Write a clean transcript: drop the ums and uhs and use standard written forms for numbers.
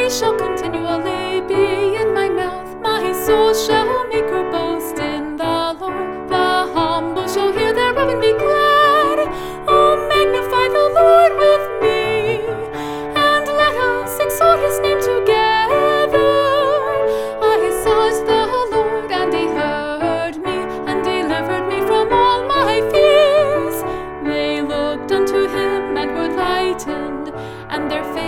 praise shall continually be in my mouth. My soul shall make her boast in the Lord. The humble shall hear thereof and be glad. Oh, magnify the Lord with me, and let us exalt his name together. I sought the Lord, and he heard me, and delivered me from all my fears. They looked unto him and were lightened, and their faces